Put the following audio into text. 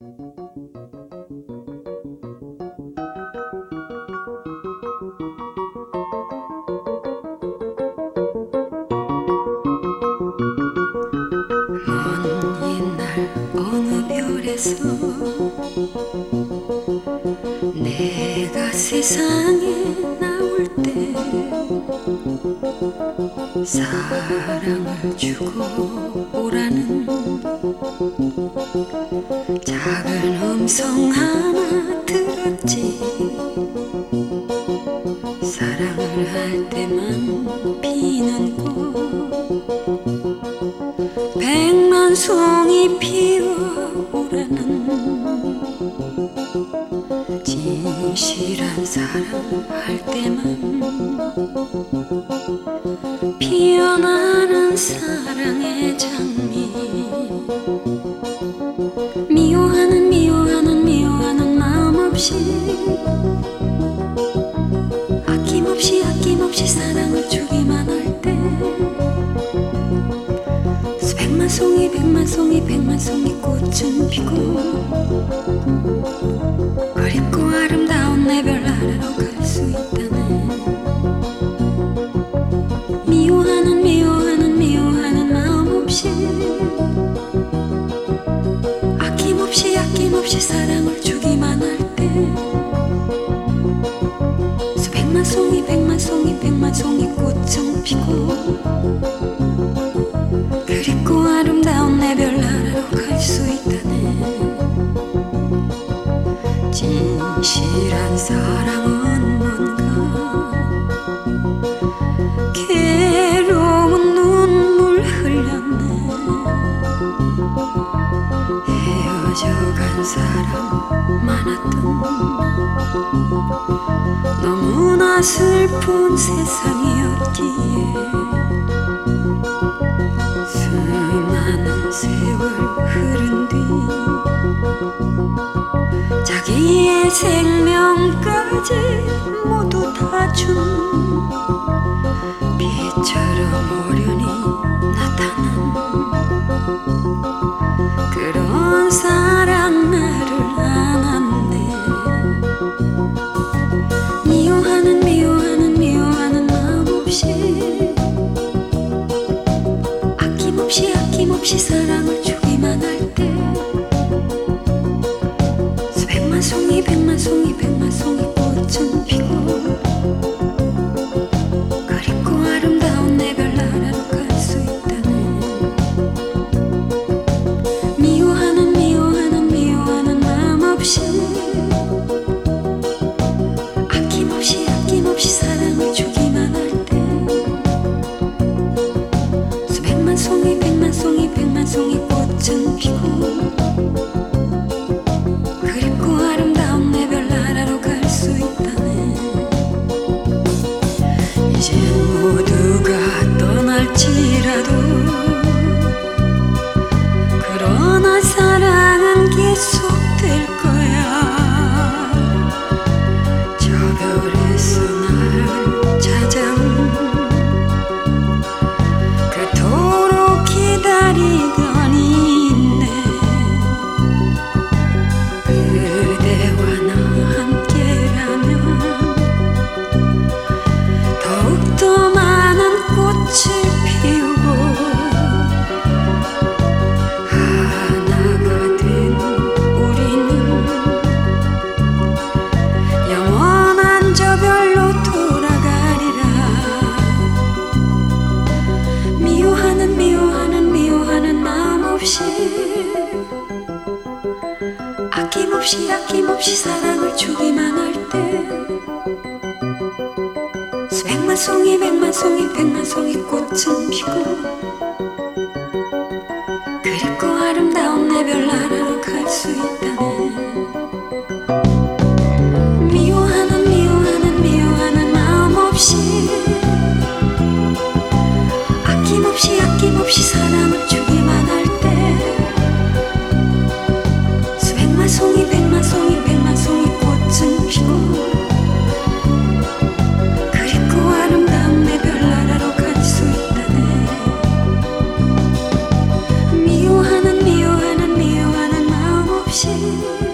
어느 별에서 내가 세상에 나올 때 사랑을 주고 오라는 작은 음성 하나 들었지. 사랑을 할 때만 피는 꽃 백만 송이 피어오라는 진실한 사랑할 때만 피어나는 사랑의 장미. 미워하는 미워하는 미워하는 마음 없이 아낌없이 아낌없이 사랑을 주기만 할 때 수백만 송이 백만 송이 백만 송이 꽃은 피고 그립고 아름다운 내 별나라로 갈 수 있다네. 미워하는 미워하는 미워하는 마음 없이 아낌없이 아낌없이 사랑을 주기만 할 때 수백만 송이 백만 송이 백만 송이 꽃은 피고 그립고 아름다운 내 별나라로 갈 수 있다네. 진실한 사랑은 뭔가 괴로운 눈물 흘렸네. 헤어져간 사람 많았던 너무나 슬픈 세상이었기에 수많은 세월 흐른 뒤 자기의 생명까지 모두 다 준 빛처럼 오련히 나타난 그런 사랑 나를 안았네. 미워하는 미워하는 미워하는 마음 없이 아낌없이 아낌없이 사랑을 주기만 할 때 수백만 송이 백만 송이 백만 송이 꽃은 피고 그립고 아름다운 내 별나라로 갈 수 있다네. 미워하는 미워하는 미워하는 마음 없이 아낌없이 아낌없이 사랑을 주기만 할 때 수백만 송이 백만 송이 백만 송이 꽃은 피고 그립고 아름다운 내 별나라로 갈 수 있다네. 이제 모두가 떠날지라도 그러나 사랑은 계속될 거야. 저 별에서 날 찾아온 그토록 기다리던 인내 그대와 나 함께라면 더욱더 많은 꽃을 피우고 하나가 된 우리는 영원한 저 별로 돌아가리라. 미워하는 미워하는 미워하는 마음 없이 아낌없이 아낌없이 사랑을 주기만 할 때 수백만 송이 백만 송이 백만 송이 꽃은 피고 그립고 아름다운 내 별나라로 갈 수 있다네. 미워하는 미워하는 미워하는 마음 없이 아낌없이 아낌없이 사랑을 주기만 할 때 수백만 송이 백만 송이 백만 송이 꽃은 피고 그립고 아름다운 내 별나라로 갈 수 있다네. 미워하는 미워하는 미워하는 마음 없이 꽃이